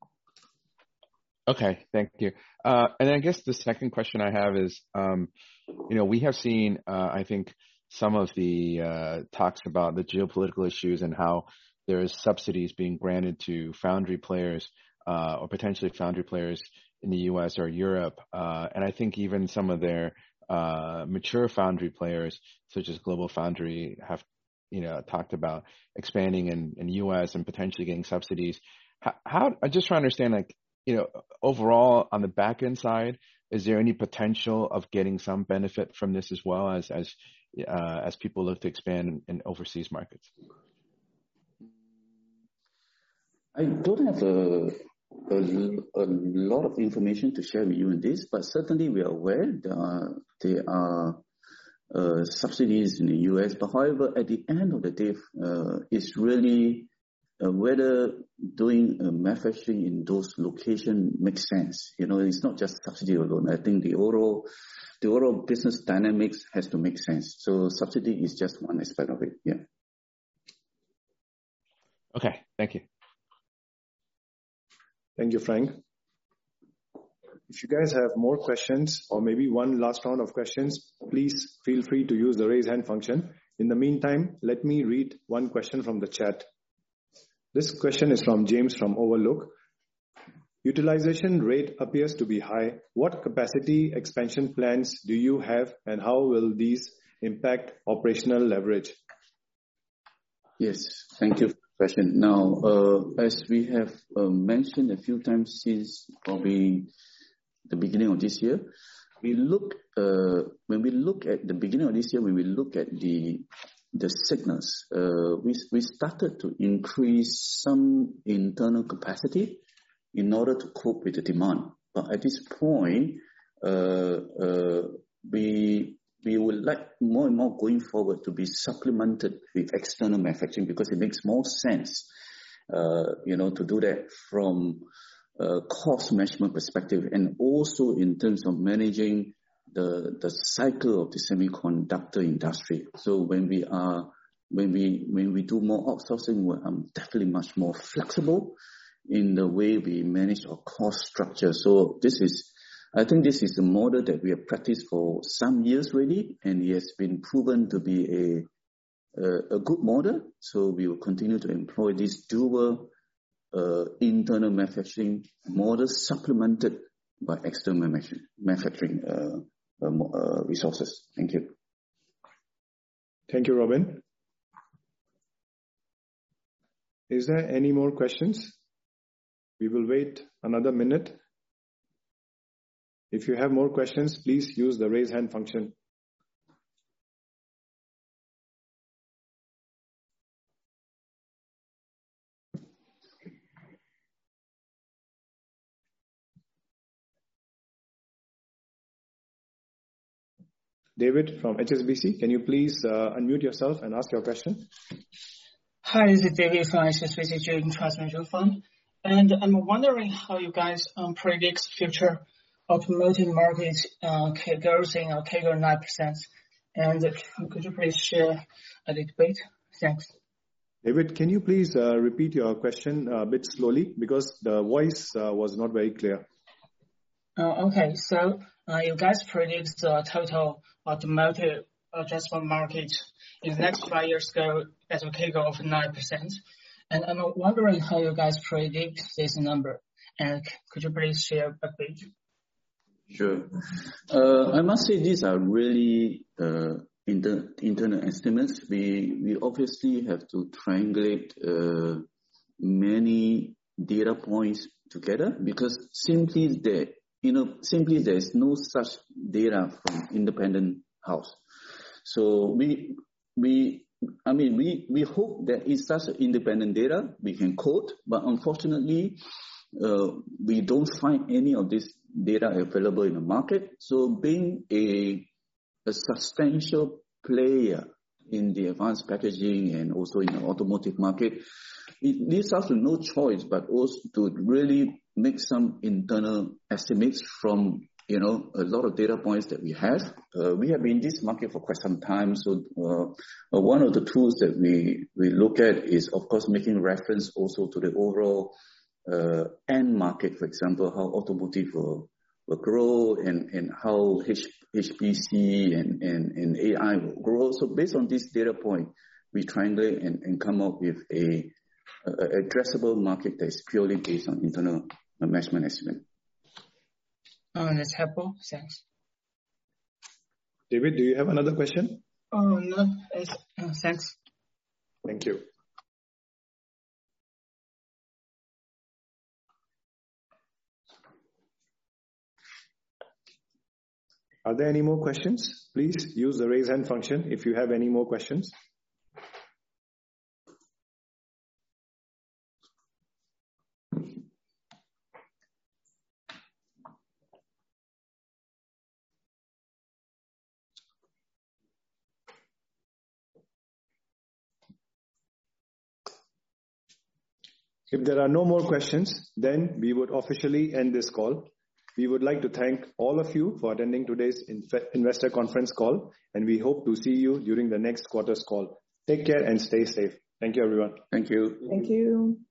Okay, thank you. And I guess the second question I have is, we have seen, I think, some of the talks about the geopolitical issues and how there is subsidies being granted to foundry players or potentially foundry players in the U.S. or Europe. And I think even some of their mature foundry players, such as Global Foundry, have talked about expanding in U.S. and potentially getting subsidies. How I just trying to understand, overall on the back end side, is there any potential of getting some benefit from this as well as people look to expand in overseas markets? I don't have a lot of information to share with you in this, but certainly we are aware there are subsidies in the US. But however, at the end of the day, it's really whether doing manufacturing in those locations makes sense. It's not just subsidy alone. I think the overall business dynamics has to make sense. So subsidy is just one aspect of it. Yeah. Okay. Thank you. Thank you, Frank. If you guys have more questions or maybe one last round of questions, please feel free to use the raise hand function. In the meantime, let me read one question from the chat. This question is from James from Overlook. Utilization rate appears to be high. What capacity expansion plans do you have, and how will these impact operational leverage? Yes, thank you for the question. Now, as we have mentioned a few times since probably the beginning of this year, when we look at the beginning of this year, when we look at the signals, we started to increase some internal capacity in order to cope with the demand. But at this point, we would like more and more going forward to be supplemented with external manufacturing because it makes more sense, to do that from a cost management perspective and also in terms of managing the cycle of the semiconductor industry. So when we do more outsourcing, we're definitely much more flexible in the way we manage our cost structure. So I think this is a model that we have practiced for some years already, and it has been proven to be a good model. So we will continue to employ this dual internal manufacturing model supplemented by external manufacturing resources. Thank you. Thank you, Robin. Is there any more questions? We will wait another minute. If you have more questions, please use the raise hand function. David from HSBC, can you please unmute yourself and ask your question? Hi, this is David from HSBC Trading Trust Mutual Fund. And I'm wondering how you guys predict future automotive market growth in CAGR 9%. And could you please share a little bit? Thanks. David, can you please repeat your question a bit slowly because the voice was not very clear. Okay, so you guys predict the total automotive addressable market in the next 5 years go at a CAGR of 9%. And I'm wondering how you guys predict this number. And could you please share a bit? Sure. I must say these are really internal estimates. We obviously have to triangulate many data points together because simply there is no such data from independent house. So we hope there is such independent data we can quote, but unfortunately, we don't find any of this data available in the market. So being a substantial player in the advanced packaging and also in the automotive market, it leaves us with no choice but also to really make some internal estimates from a lot of data points that we have. We have been in this market for quite some time. So one of the tools that we look at is, of course, making reference also to the overall end market, for example, how automotive will grow and how HPC and AI will grow. So based on this data point, we triangulate and come up with a addressable market that is purely based on internal management estimate. That's helpful. Thanks. David, do you have another question? No. Thanks. Thank you. Are there any more questions? Please use the raise hand function if you have any more questions. If there are no more questions, then we would officially end this call. We would like to thank all of you for attending today's investor conference call, and we hope to see you during the next quarter's call. Take care and stay safe. Thank you, everyone. Thank you. Thank you.